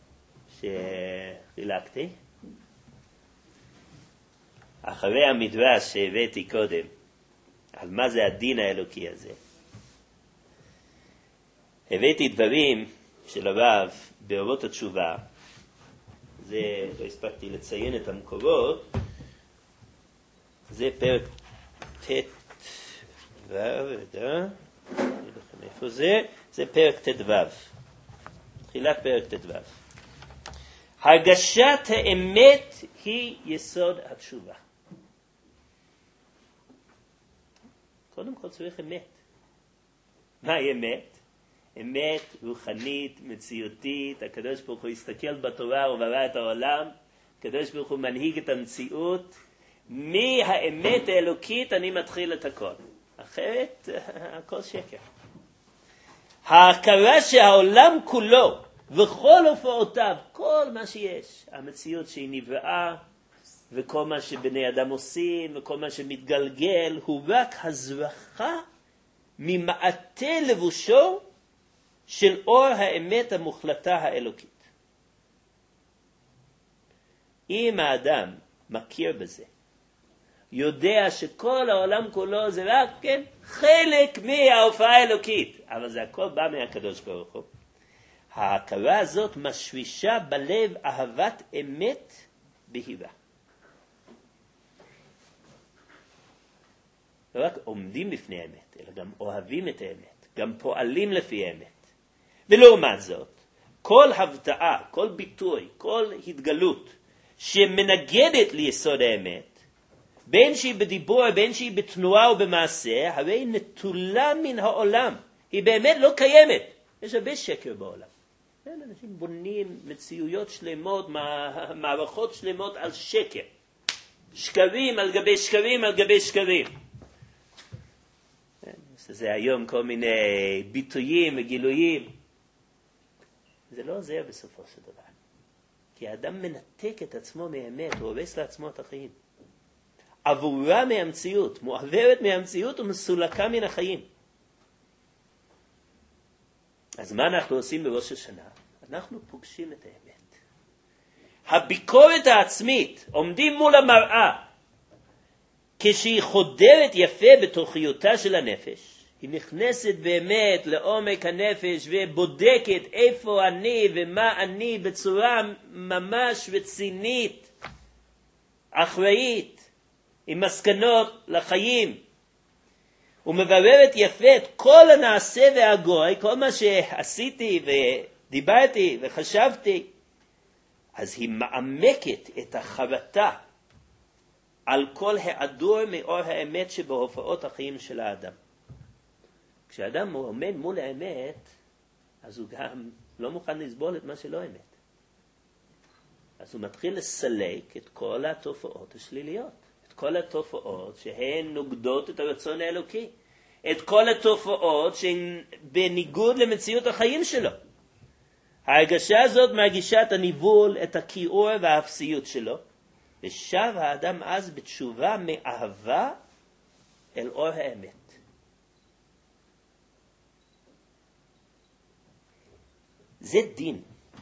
שחילקתי. אחרי המדרש שהבאתי קודם, על מה זה הדין האלוקי הזה, הבאתי דברים של הרב באורות התשובה. זה, לא הספקתי לציין את המקורות, זה פרק ת' ו', רגע, אני לכם איפה זה, זה פרק ת' ו', תחילת פרק ת' ו'. הרגשת האמת היא יסוד התשובה. קודם כל צריך אמת. מהי אמת? אמת רוחנית, מציאותית. הקדוש ברוך הוא הסתכל בתורה וברא את העולם. הקדוש ברוך הוא מנהיג את המציאות. מהאמת האלוקית אני מתחיל את הכל. אחרת הכל שקר. ההכרה שהעולם כולו וכל הופעותיו, כל מה שיש, המציאות שהיא נבראה וכל מה שבני אדם עושים וכל מה שמתגלגל, הוא רק הזרחה ממעטה לבושו של אור האמת המוחלטה האלוקית. אם האדם מכיר בזה, יודע שכל העולם כולו זה רק, כן, חלק מההופעה האלוקית, אבל זה הכל בא מהקדוש ברוך הוא. ההכרה הזאת משרישה בלב אהבת אמת בהירה. לא רק עומדים בפני האמת, אלא גם אוהבים את האמת, גם פועלים לפי האמת. ולעומת זאת, כל הבטאה, כל ביטוי, כל התגלות שמנגדת ליסוד האמת, בין שהיא בדיבור, בין שהיא בתנועה ובמעשה, הרי נטולה מן העולם. היא באמת לא קיימת. יש הרבה שקר בעולם. אנשים בונים מציאויות שלמות, מערכות שלמות על שקר. שקרים על גבי שקרים על גבי שקרים. זה היום כל מיני ביטויים וגילויים. זה לא עוזר בסופו של דבר. כי האדם מנתק את עצמו מהאמת, הוא הורס לעצמו את החיים. עבורה מהמציאות, מועברת מהמציאות ומסולקה מן החיים. אז מה אנחנו עושים בראש השנה? אנחנו פוגשים את האמת. הביקורת העצמית, עומדים מול המראה, כשהיא חודרת יפה בתוכיותה של הנפש, היא נכנסת באמת לעומק הנפש ובודקת איפה אני ומה אני בצורה ממש רצינית, אחראית, עם מסקנות לחיים, ומבררת יפה את כל הנעשה והגוי, כל מה שעשיתי ודיברתי וחשבתי, אז היא מעמקת את החרטה על כל העדור מאור האמת שבהופעות החיים של האדם. כשאדם עומד מול האמת, אז הוא גם לא מוכן לסבול את מה שלא אמת. אז הוא מתחיל לסלק את כל התופעות השליליות. את כל התופעות שהן נוגדות את הרצון האלוקי. את כל התופעות שהן בניגוד למציאות החיים שלו. ההרגשה הזאת מרגישה את הניבול, את הכיעור והאפסיות שלו. ושב האדם אז בתשובה מאהבה אל אור האמת. זה דין.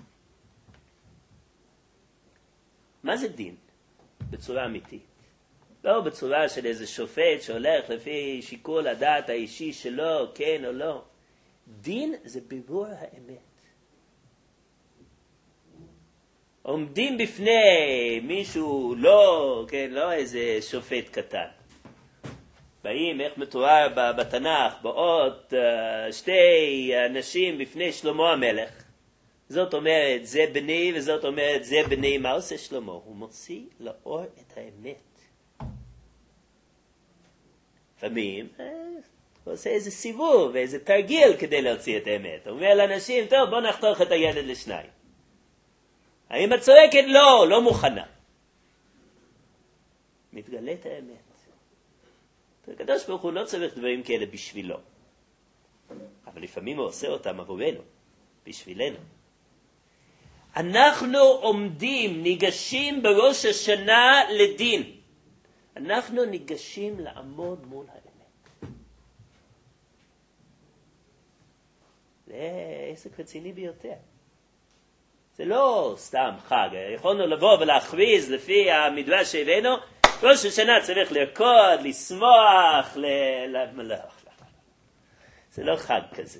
מה זה דין? בצורה אמיתית. לא בצורה של איזה שופט שהולך לפי שיקול הדעת האישי שלו, כן או לא. דין זה בירור האמת. עומדים בפני מישהו, לא, כן, לא איזה שופט קטן. באים, איך מתואר בתנ"ך, באות שתי אנשים בפני שלמה המלך. זאת אומרת, זה בני, וזאת אומרת, זה בני. מה עושה שלמה? הוא מוציא לאור את האמת. לפעמים, הוא עושה איזה סיבוב, איזה תרגיל כדי להוציא את האמת. הוא אומר לאנשים, טוב, בוא נחתוך את הילד לשניים. האם את צועקת? לא, לא מוכנה. מתגלית האמת. הקדוש ברוך הוא לא צריך דברים כאלה בשבילו. אבל לפעמים הוא עושה אותם עבורנו, בשבילנו. אנחנו עומדים, ניגשים בראש השנה לדין. אנחנו ניגשים לעמוד מול האמת. זה עסק רציני ביותר. זה לא סתם חג. יכולנו לבוא ולהכריז לפי המדרש שהבאנו, ראש השנה צריך לרקוד, לשמוח, ל... ל... לא, זה לא חג כזה.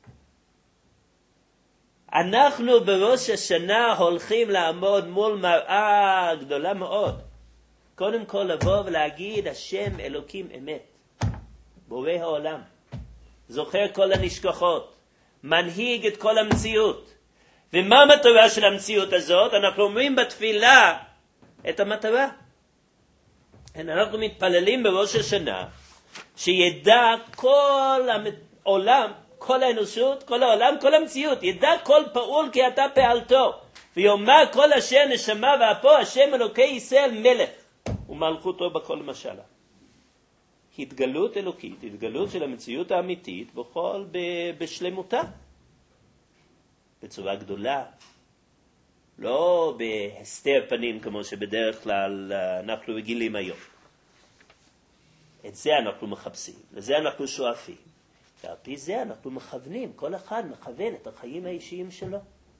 אנחנו בראש השנה הולכים לעמוד מול מראה גדולה מאוד. קודם כל לבוא ולהגיד, השם אלוקים אמת, בורא העולם, זוכר כל הנשכחות, מנהיג את כל המציאות. ומה המטרה של המציאות הזאת? אנחנו אומרים בתפילה את המטרה. אנחנו מתפללים בראש השנה, שידע כל העולם, כל האנושות, כל העולם, כל המציאות, ידע כל פעול כי אתה פעלתו. ויאמר כל אשר נשמה ואפו, השם אלוקי ישראל מלך, ומלכותו בכל משלה. התגלות אלוקית, התגלות של המציאות האמיתית, בכל בשלמותה. בצורה גדולה. לא בהסתר פנים כמו שבדרך כלל אנחנו רגילים היום. את זה אנחנו מחפשים, לזה אנחנו שואפים. ועל פי זה אנחנו מכוונים, כל אחד מכוון את החיים האישיים שלו.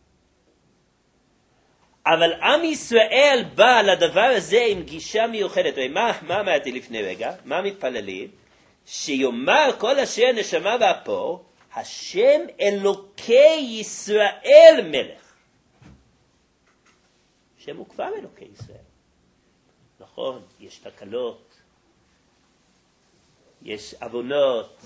אבל עם ישראל בא לדבר הזה עם גישה מיוחדת. מה, מה אמרתי לפני רגע? מה מתפללים? שיאמר כל אשר נשמה ואפו, השם אלוקי ישראל מלך. השם הוא כבר אלוקי ישראל. נכון, יש תקלות, יש עוונות,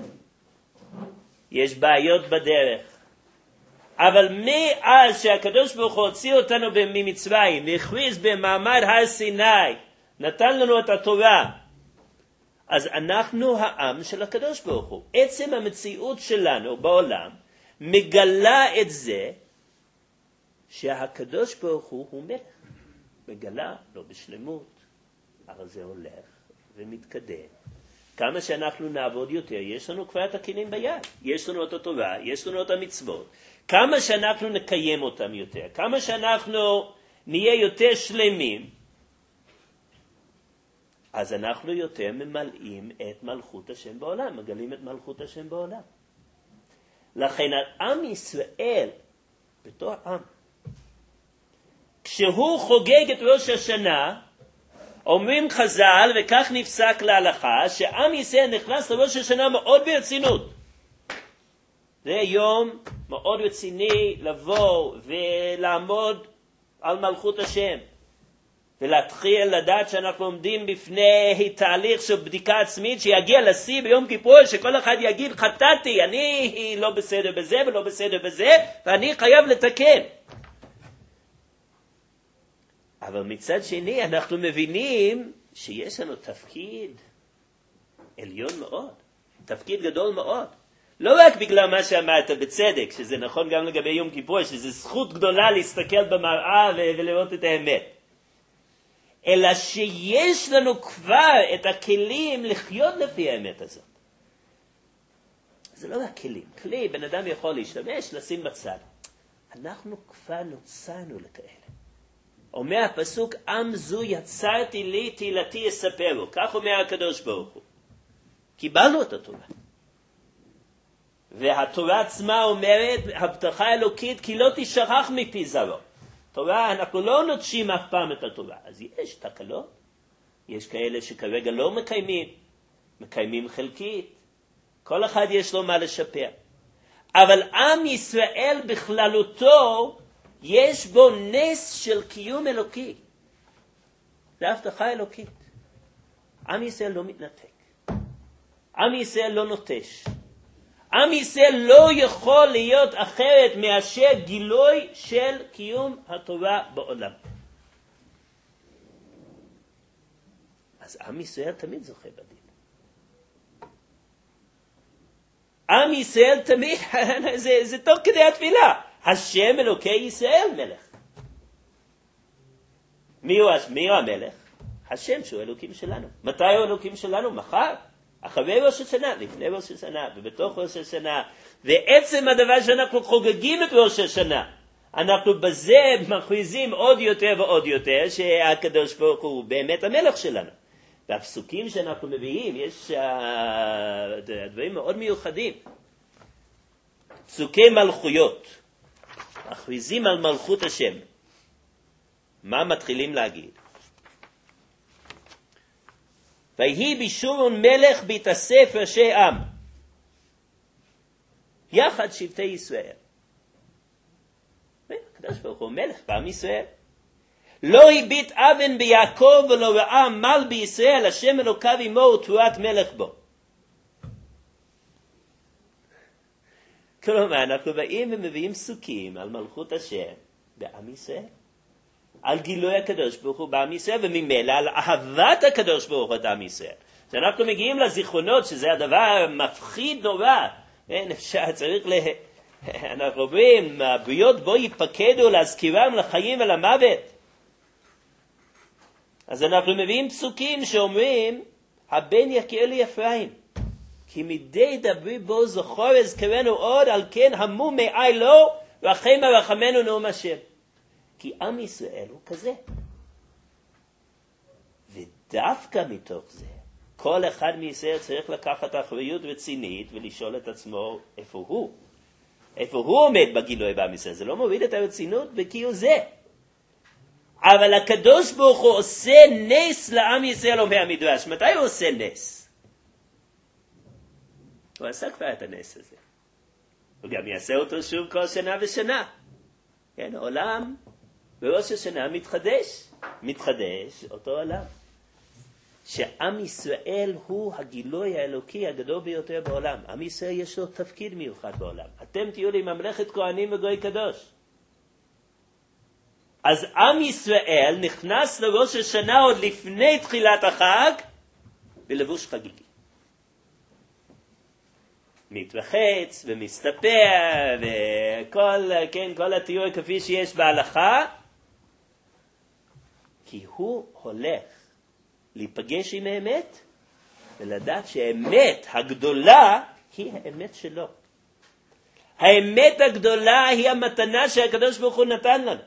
יש בעיות בדרך. אבל מאז שהקדוש ברוך הוא הוציא אותנו ממצרים, והכריז במעמד הר סיני, נתן לנו את התורה, אז אנחנו העם של הקדוש ברוך הוא. עצם המציאות שלנו בעולם מגלה את זה שהקדוש ברוך הוא הוא מלך. מגלה, לא בשלמות, אבל זה הולך ומתקדם. כמה שאנחנו נעבוד יותר, יש לנו כבר את הכלים ביד. יש לנו את התורה, יש לנו את המצוות. כמה שאנחנו נקיים אותם יותר, כמה שאנחנו נהיה יותר שלמים, אז אנחנו יותר ממלאים את מלכות השם בעולם, מגלים את מלכות השם בעולם. לכן עם ישראל, בתור עם, כשהוא חוגג את ראש השנה, אומרים חז"ל, וכך נפסק להלכה, שעם ישראל נכנס לראש השנה מאוד ברצינות. זה יום מאוד רציני לבוא ולעמוד על מלכות השם. ולהתחיל לדעת שאנחנו עומדים בפני תהליך של בדיקה עצמית שיגיע לשיא ביום כיפור, שכל אחד יגיד, חטאתי, אני לא בסדר בזה ולא בסדר בזה, ואני חייב לתקן. אבל מצד שני אנחנו מבינים שיש לנו תפקיד עליון מאוד, תפקיד גדול מאוד. לא רק בגלל מה שאמרת בצדק, שזה נכון גם לגבי יום כיפור, שזה זכות גדולה להסתכל במראה ולראות את האמת. אלא שיש לנו כבר את הכלים לחיות לפי האמת הזאת. זה לא רק כלים. כלי, בן אדם יכול להשתמש, לשים בצד. אנחנו כבר נוצרנו לכאלה. אומר הפסוק, עם זו יצרתי לי, תהילתי יספרו. כך אומר הקדוש ברוך הוא. קיבלנו את התורה. והתורה עצמה אומרת, הבטחה אלוקית, כי לא תשכח מפי זרעו. תורה, אנחנו לא נוטשים אף פעם את התורה. אז יש תקלות. יש כאלה שכרגע לא מקיימים. מקיימים חלקית. כל אחד יש לו מה לשפר. אבל עם ישראל בכללותו, יש בו נס של קיום אלוקי. זה הבטחה אלוקית. עם ישראל לא מתנתק. עם ישראל לא נוטש. עם ישראל לא יכול להיות אחרת מאשר גילוי של קיום התורה בעולם. אז עם ישראל תמיד זוכה בדין. עם ישראל תמיד, זה, זה תוך כדי התפילה. השם אלוקי ישראל מלך. מי הוא, מי הוא המלך? השם שהוא אלוקים שלנו. מתי הוא אלוקים שלנו? מחר. אחרי ראש השנה, לפני ראש השנה, ובתוך ראש השנה. ועצם הדבר שאנחנו חוגגים את ראש השנה, אנחנו בזה מכריזים עוד יותר ועוד יותר שהקדוש ברוך הוא באמת המלך שלנו. והפסוקים שאנחנו מביאים, יש uh, דברים מאוד מיוחדים. פסוקי מלכויות. מכריזים על מלכות השם. מה מתחילים להגיד? ויהי בישורון מלך בהתאסף ראשי עם. יחד שבטי ישראל. הקדוש ברוך הוא מלך בעם ישראל. לא הביט אבן ביעקב ולא ראה מל בישראל, השם אלוקיו עמו ותרועת מלך בו. כלומר, אנחנו באים ומביאים פסוקים על מלכות השם בעם ישראל. על גילוי הקדוש ברוך הוא בעם ישראל, וממילא על אהבת הקדוש ברוך הוא את עם ישראל. כשאנחנו מגיעים לזיכרונות, שזה הדבר מפחיד נורא, אין אפשר, צריך ל... אנחנו אומרים, הבריות בו ייפקדו להזכירם לחיים ולמוות. אז אנחנו מביאים פסוקים שאומרים, הבן יכיר לי אפרים, כי מדי דברי בו זכור אזכרנו עוד, על כן המו מעי לו, רחם ורחמנו נאום השם. כי עם ישראל הוא כזה. ודווקא מתוך זה, כל אחד מישראל צריך לקחת אחריות רצינית ולשאול את עצמו איפה הוא. איפה הוא עומד בגילוי בעם ישראל. זה לא מוריד את הרצינות בכאילו זה. אבל הקדוש ברוך הוא עושה נס לעם ישראל, אומר המדרש. מתי הוא עושה נס? הוא עשה כבר את הנס הזה. הוא גם יעשה אותו שוב כל שנה ושנה. כן, העולם בראש השנה מתחדש. מתחדש אותו עולם. שעם ישראל הוא הגילוי האלוקי הגדול ביותר בעולם. עם ישראל יש לו תפקיד מיוחד בעולם. אתם תהיו לי ממלכת כהנים וגוי קדוש. אז עם ישראל נכנס לראש השנה עוד לפני תחילת החג בלבוש חגיגי. מתרחץ ומסתפר וכל, כן, כל התיאור כפי שיש בהלכה, כי הוא הולך להיפגש עם האמת ולדעת שהאמת הגדולה היא האמת שלו. האמת הגדולה היא המתנה שהקדוש ברוך הוא נתן לנו.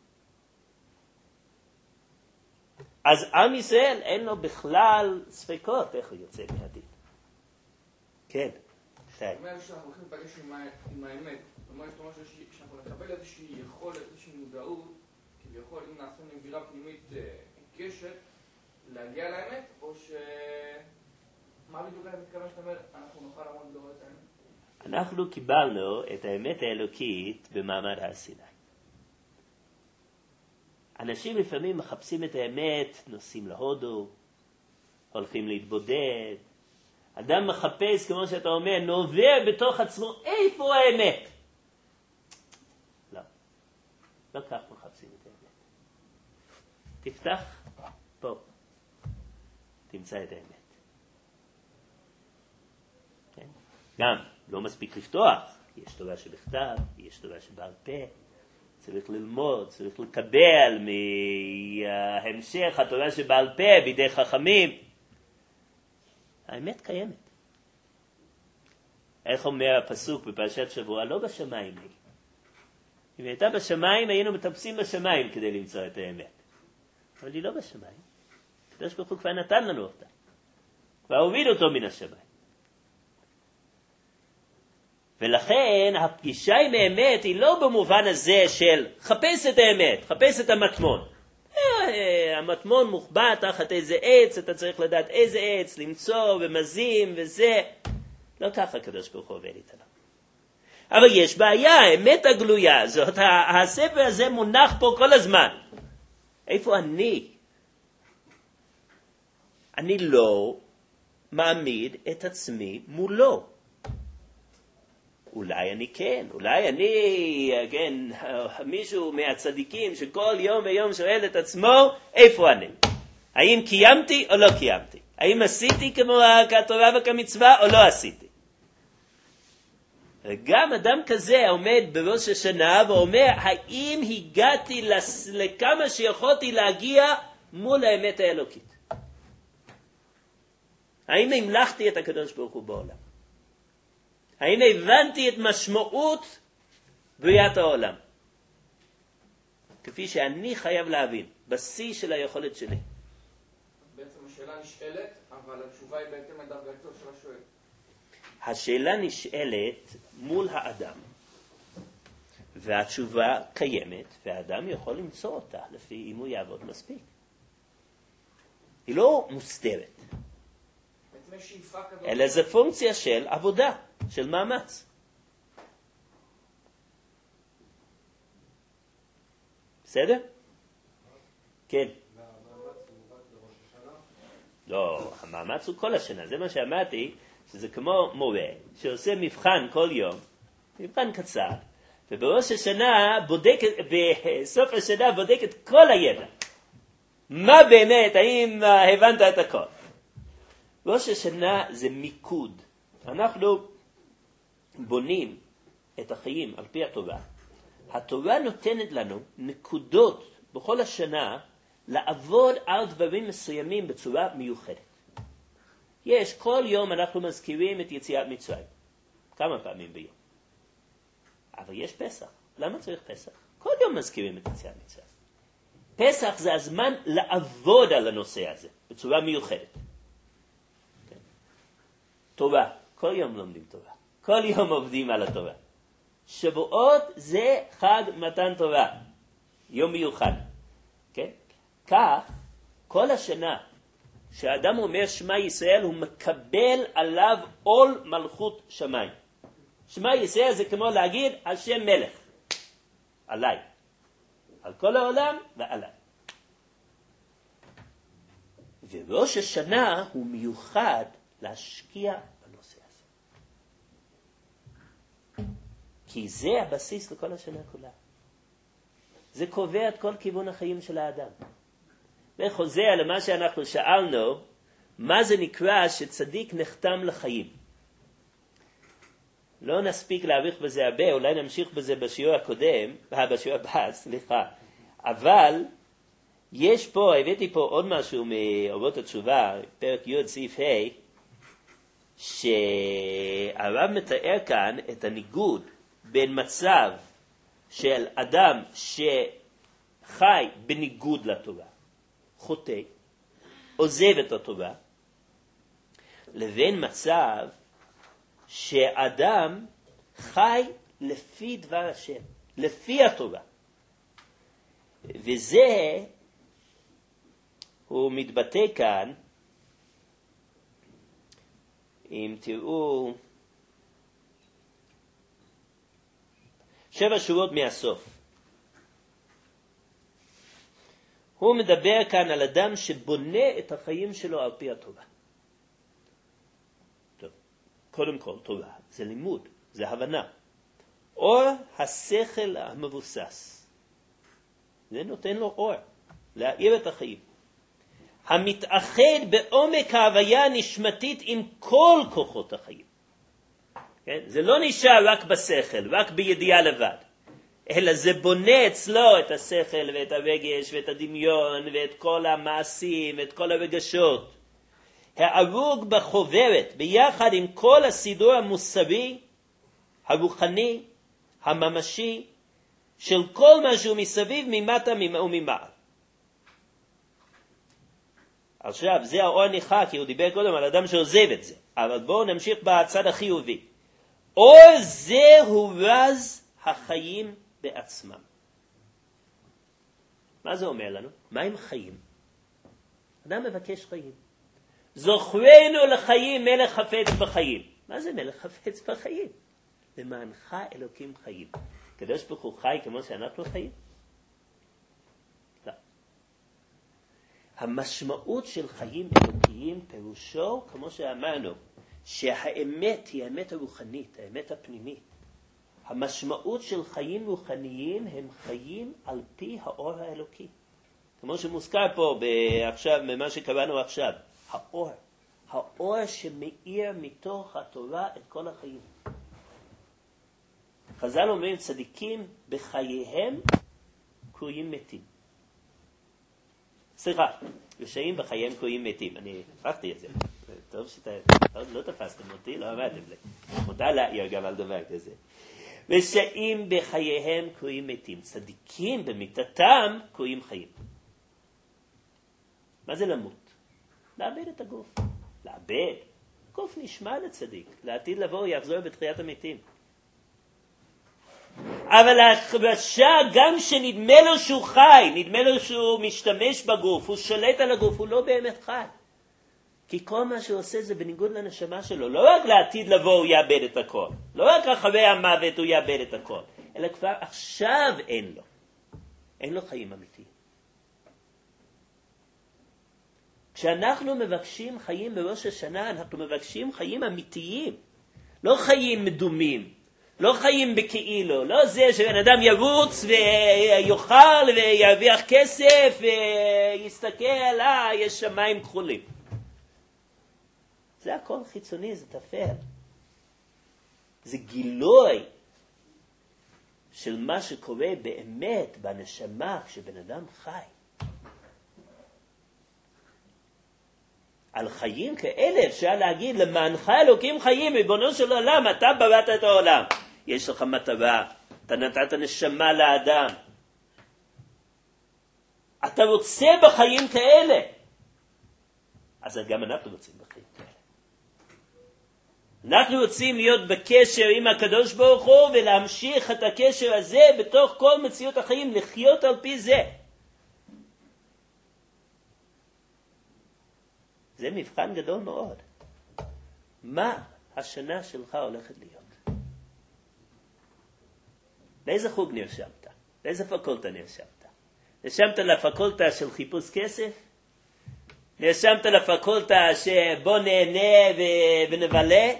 אז עם ישראל אין לו בכלל ספקות איך הוא יוצא מהדין. כן. זאת אומרת שאנחנו הולכים לפגש עם האמת. זאת אומרת שאנחנו נקבל איזושהי יכולת, איזושהי מודעות, כביכול אם נעשה נבירה פנימית קשת, להגיע לאמת, או ש... מה בדיוק אני מתכוון שאתה אומר, אנחנו נוכל לעמוד לראות את האמת? אנחנו קיבלנו את האמת האלוקית במעמד הר סיני. אנשים לפעמים מחפשים את האמת, נוסעים להודו, הולכים להתבודד. אדם מחפש, כמו שאתה אומר, נובר בתוך עצמו, איפה האמת? לא. לא כך מחפשים את האמת. תפתח פה. תמצא את האמת. כן? גם, לא מספיק לפתוח. יש תורה שבכתב, יש תורה שבעל פה. צריך ללמוד, צריך לקבל מההמשך התורה שבעל פה בידי חכמים. האמת קיימת. איך אומר הפסוק בפרשת שבוע? לא בשמיים היא. אם הייתה בשמיים, היינו מטפסים בשמיים כדי למצוא את האמת. אבל היא לא בשמיים. הקדוש ברוך הוא כבר נתן לנו אותה. כבר הוריד אותו מן השמיים. ולכן הפגישה עם האמת היא לא במובן הזה של חפש את האמת, חפש את המטמון. המטמון מוחבא תחת איזה עץ, אתה צריך לדעת איזה עץ, למצוא ומזים וזה. לא ככה הקדוש ברוך הוא עובד איתנו. אבל יש בעיה, האמת הגלויה הזאת, הספר הזה מונח פה כל הזמן. איפה אני? אני לא מעמיד את עצמי מולו. אולי אני כן, אולי אני, כן, מישהו מהצדיקים שכל יום ויום שואל את עצמו, איפה אני? האם קיימתי או לא קיימתי? האם עשיתי כמו התורה וכמצווה או לא עשיתי? וגם אדם כזה עומד בראש השנה ואומר, האם הגעתי לכמה שיכולתי להגיע מול האמת האלוקית? האם המלכתי את הקדוש ברוך הוא בעולם? האם הבנתי את משמעות בריאת העולם? כפי שאני חייב להבין, בשיא של היכולת שלי. בעצם השאלה נשאלת, אבל התשובה היא בהתאם לדרגתו של השואל. השאלה נשאלת מול האדם, והתשובה קיימת, והאדם יכול למצוא אותה לפי אם הוא יעבוד מספיק. היא לא מוסתרת, אלא זה פונקציה של עבודה, של מאמץ. בסדר? כן. לא, המאמץ הוא כל השנה. זה מה שאמרתי, שזה כמו מורה שעושה מבחן כל יום, מבחן קצר, ובראש השנה בודק, בסוף השנה בודק את כל הידע. מה באמת, האם הבנת את הכל? ראש השנה זה מיקוד. אנחנו בונים את החיים על פי התורה. התורה נותנת לנו נקודות בכל השנה לעבוד על דברים מסוימים בצורה מיוחדת. יש, כל יום אנחנו מזכירים את יציאת מצרים. כמה פעמים ביום. אבל יש פסח. למה צריך פסח? כל יום מזכירים את יציאת מצרים. פסח זה הזמן לעבוד על הנושא הזה בצורה מיוחדת. כן. תורה. כל יום לומדים תורה. כל יום עובדים על התורה. שבועות זה חג מתן תורה. יום מיוחד. כן? כך, כל השנה שהאדם אומר שמע ישראל, הוא מקבל עליו עול מלכות שמיים. שמע ישראל זה כמו להגיד השם מלך. עליי. על כל העולם ועליי. וראש השנה הוא מיוחד להשקיע בנושא הזה. כי זה הבסיס לכל השנה כולה. זה קובע את כל כיוון החיים של האדם. וחוזר למה שאנחנו שאלנו, מה זה נקרא שצדיק נחתם לחיים? לא נספיק להאריך בזה הרבה, אולי נמשיך בזה בשיעור הקודם, בשיעור הבא, סליחה. אבל יש פה, הבאתי פה עוד משהו מאורות התשובה, פרק י' סעיף ה', שהרב מתאר כאן את הניגוד בין מצב של אדם שחי בניגוד לתורה, חוטא, עוזב את התורה, לבין מצב שאדם חי לפי דבר השם, לפי התורה. וזה הוא מתבטא כאן, אם תראו, שבע שורות מהסוף. הוא מדבר כאן על אדם שבונה את החיים שלו על פי התורה. טוב, קודם כל, תורה זה לימוד, זה הבנה. אור השכל המבוסס. זה נותן לו אור, להאיר את החיים. המתאחד בעומק ההוויה הנשמתית עם כל כוחות החיים. כן? זה לא נשאר רק בשכל, רק בידיעה לבד. אלא זה בונה אצלו את השכל ואת הרגש ואת הדמיון ואת כל המעשים ואת כל הרגשות. הערוג בחוברת ביחד עם כל הסידור המוסרי, הרוחני, הממשי, של כל משהו מסביב ממטה וממעל. עכשיו, זה האור ניחה, כי הוא דיבר קודם על אדם שעוזב את זה. אבל בואו נמשיך בצד החיובי. אור זה הוא רז החיים בעצמם. מה זה אומר לנו? מה הם חיים? אדם מבקש חיים. זוכרנו לחיים מלך חפץ בחיים. מה זה מלך חפץ בחיים? למענך אלוקים חיים. הקדוש ברוך הוא חי כמו שאנחנו חיים? לא. המשמעות של חיים אלוקיים פירושו, כמו שאמרנו, שהאמת היא האמת הרוחנית, האמת הפנימית. המשמעות של חיים רוחניים הם חיים על פי האור האלוקי. כמו שמוזכר פה עכשיו, ממה שקראנו עכשיו, האור. האור שמאיר מתוך התורה את כל החיים. חז"ל אומרים, צדיקים בחייהם קרויים מתים. סליחה, רשעים בחייהם קרויים מתים. אני הפכתי את זה. טוב שאתה לא תפסתם אותי, לא אמרתם לי. מותר להעיר גם על דבר כזה. רשעים בחייהם קרויים מתים. צדיקים במיתתם קרויים חיים. מה זה למות? לאבד את הגוף. לאבד. גוף נשמע לצדיק. לעתיד לבוא יחזור בתחיית המתים. אבל הרשע, גם שנדמה לו שהוא חי, נדמה לו שהוא משתמש בגוף, הוא שולט על הגוף, הוא לא באמת חי. כי כל מה שהוא עושה זה בניגוד לנשמה שלו. לא רק לעתיד לבוא הוא יאבד את הכל. לא רק אחרי המוות הוא יאבד את הכל. אלא כבר עכשיו אין לו. אין לו חיים אמיתיים. כשאנחנו מבקשים חיים בראש השנה, אנחנו מבקשים חיים אמיתיים. לא חיים מדומים. לא חיים בכאילו. לא זה שבן אדם ירוץ ויוכל וירוויח כסף ויסתכל, אה, יש שמיים כחולים. זה הכל חיצוני, זה תפל. זה גילוי של מה שקורה באמת בנשמה כשבן אדם חי. על חיים כאלה אפשר להגיד, למענך אלוקים חיים, ריבונו של עולם, אתה בראת את העולם. יש לך מטרה, אתה נתת נשמה לאדם. אתה רוצה בחיים כאלה. אז גם אנחנו רוצים בחיים כאלה. אנחנו רוצים להיות בקשר עם הקדוש ברוך הוא ולהמשיך את הקשר הזה בתוך כל מציאות החיים, לחיות על פי זה. זה מבחן גדול מאוד. מה השנה שלך הולכת להיות? לאיזה חוג נרשמת? לאיזה פקולטה נרשמת? נרשמת לפקולטה של חיפוש כסף? נרשמת לפקולטה שבוא נהנה ו- ונבלה?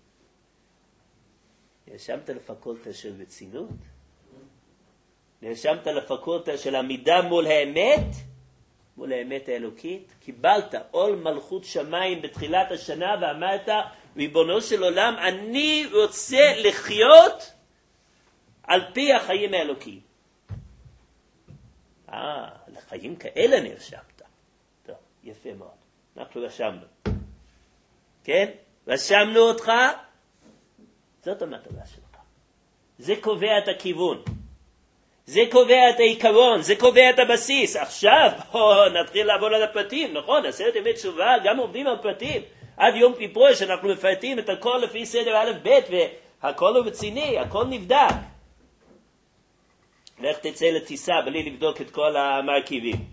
נרשמת לפקולטה של רצינות? נרשמת לפקולטה של עמידה מול האמת? מול האמת האלוקית? קיבלת עול מלכות שמיים בתחילת השנה ואמרת, ריבונו של עולם, אני רוצה לחיות על פי החיים האלוקיים. אה, לחיים כאלה נרשמת. טוב, יפה מאוד. אנחנו רשמנו. כן? רשמנו אותך. זאת המטרה שלך. זה קובע את הכיוון. זה קובע את העיקרון, זה קובע את הבסיס. עכשיו, בואו נתחיל לעבוד על הפרטים, נכון? עשרת ימי תשובה, גם עובדים על פרטים. עד יום כיפור שאנחנו מפרטים את הכל לפי סדר א' ב' והכל הוא רציני, הכל נבדק. לך תצא לטיסה בלי לבדוק את כל המרכיבים.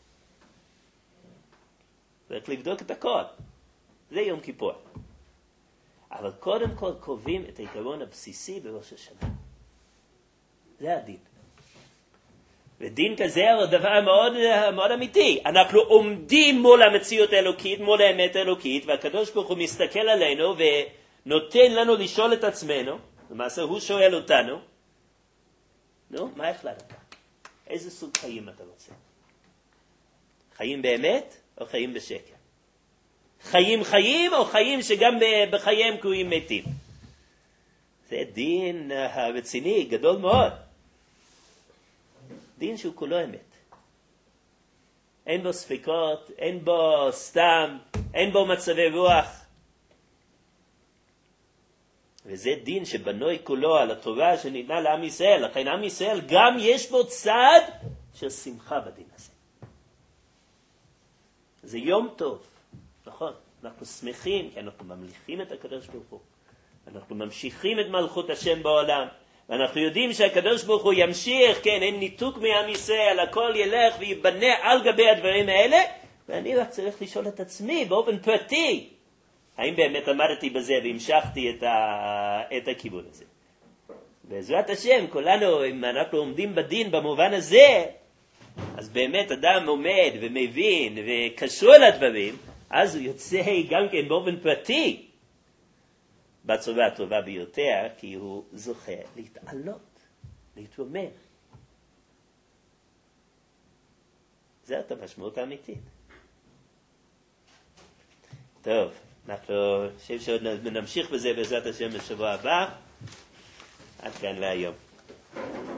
צריך לבדוק את הכל. זה יום כיפור. אבל קודם כל קובעים את העיקרון הבסיסי בראש השנה. זה הדין. ודין כזה הוא דבר מאוד, מאוד אמיתי. אנחנו עומדים מול המציאות האלוקית, מול האמת האלוקית, והקדוש ברוך הוא מסתכל עלינו ונותן לנו לשאול את עצמנו, למעשה הוא שואל אותנו, נו, מה החלטת? איזה סוג חיים אתה רוצה? חיים באמת או חיים בשקר? חיים חיים או חיים שגם בחייהם קרויים מתים? זה דין רציני, גדול מאוד. דין שהוא כולו אמת. אין בו ספקות, אין בו סתם, אין בו מצבי רוח. וזה דין שבנוי כולו על התורה שניתנה לעם ישראל. לכן עם ישראל גם יש בו צד של שמחה בדין הזה. זה יום טוב, נכון? אנחנו שמחים כי אנחנו ממליכים את הקדוש ברוך הוא. אנחנו ממשיכים את מלכות השם בעולם. ואנחנו יודעים שהקדוש ברוך הוא ימשיך, כן, אין ניתוק מעם ישראל, הכל ילך ויבנה על גבי הדברים האלה, ואני רק צריך לשאול את עצמי באופן פרטי, האם באמת עמדתי בזה והמשכתי את, ה... את הכיוון הזה. בעזרת השם, כולנו, אם אנחנו עומדים בדין במובן הזה, אז באמת אדם עומד ומבין וקשור לדברים, אז הוא יוצא גם כן באופן פרטי בצורה הטובה ביותר, כי הוא זוכה להתעלות, להתרומם. זאת המשמעות האמיתית. טוב, אנחנו חושב שעוד נמשיך בזה בעזרת השם בשבוע הבא. עד כאן להיום.